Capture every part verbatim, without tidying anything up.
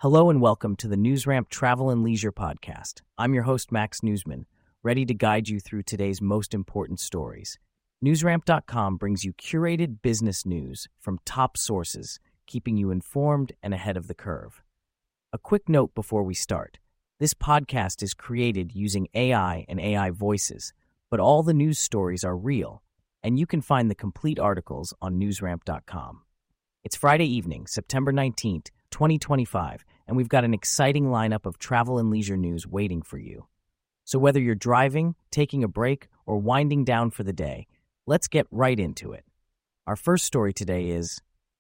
Hello and welcome to the NewsRamp Travel and Leisure Podcast. I'm your host, Max Newsman, ready to guide you through today's most important stories. Newsramp dot com brings you curated business news from top sources, keeping you informed and ahead of the curve. A quick note before we start. This podcast is created using A I and A I voices, but all the news stories are real, and you can find the complete articles on Newsramp dot com. It's Friday evening, September nineteenth, twenty twenty-five, and we've got an exciting lineup of travel and leisure news waiting for you. So whether you're driving, taking a break, or winding down for the day, let's get right into it. Our first story today is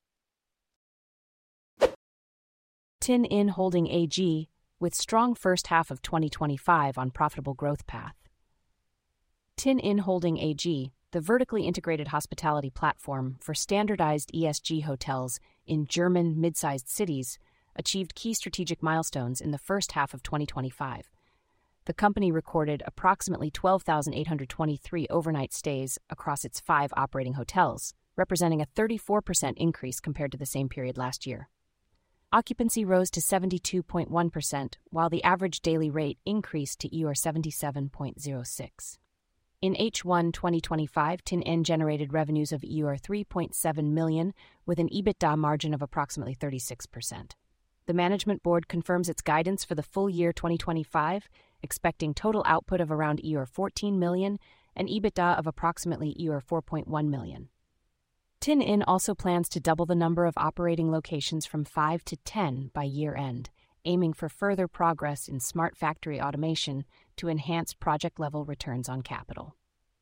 Tin Inn Holding A G with strong first half of twenty twenty-five on profitable growth path. Tin Inn Holding A G, the vertically integrated hospitality platform for standardized E S G hotels in German mid-sized cities, achieved key strategic milestones in the first half of twenty twenty-five. The company recorded approximately twelve thousand eight hundred twenty-three overnight stays across its five operating hotels, representing a thirty-four percent increase compared to the same period last year. Occupancy rose to seventy-two point one percent, while the average daily rate increased to E U R seventy-seven point zero six. In H one twenty twenty-five, Tin Inn generated revenues of E U R three point seven million dollars with an EBITDA margin of approximately thirty-six percent. The management board confirms its guidance for the full year twenty twenty-five, expecting total output of around E U R fourteen million dollars and EBITDA of approximately E U R four point one million dollars. Tin Inn also plans to double the number of operating locations from five to ten by year-end, aiming for further progress in smart factory automation to enhance project-level returns on capital.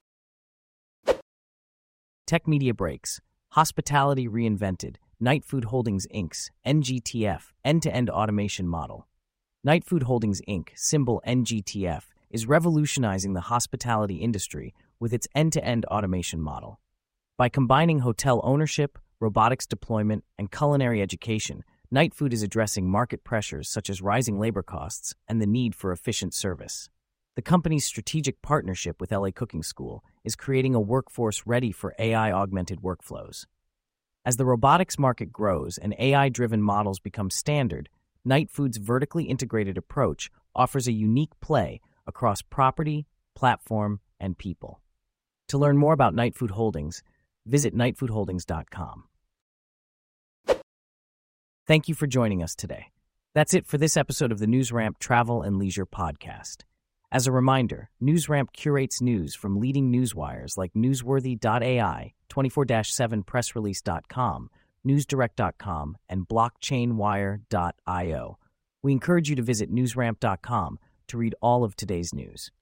Tech Media Breaks, Hospitality Reinvented, Knight Food Holdings Incorporated's N G T F end-to-end automation model. Knight Food Holdings Incorporated, symbol N G T F, is revolutionizing the hospitality industry with its end-to-end automation model. By combining hotel ownership, robotics deployment, and culinary education, Knight Food is addressing market pressures such as rising labor costs and the need for efficient service. The company's strategic partnership with L A Cooking School is creating a workforce ready for A I-augmented workflows. As the robotics market grows and A I-driven models become standard, Knight Food's vertically integrated approach offers a unique play across property, platform, and people. To learn more about Knight Food Holdings, visit knight food holdings dot com. Thank you for joining us today. That's it for this episode of the NewsRamp Travel and Leisure Podcast. As a reminder, NewsRamp curates news from leading newswires like newsworthy dot A I, twenty-four seven press release dot com, newsdirect dot com, and blockchain wire dot io. We encourage you to visit newsramp dot com to read all of today's news.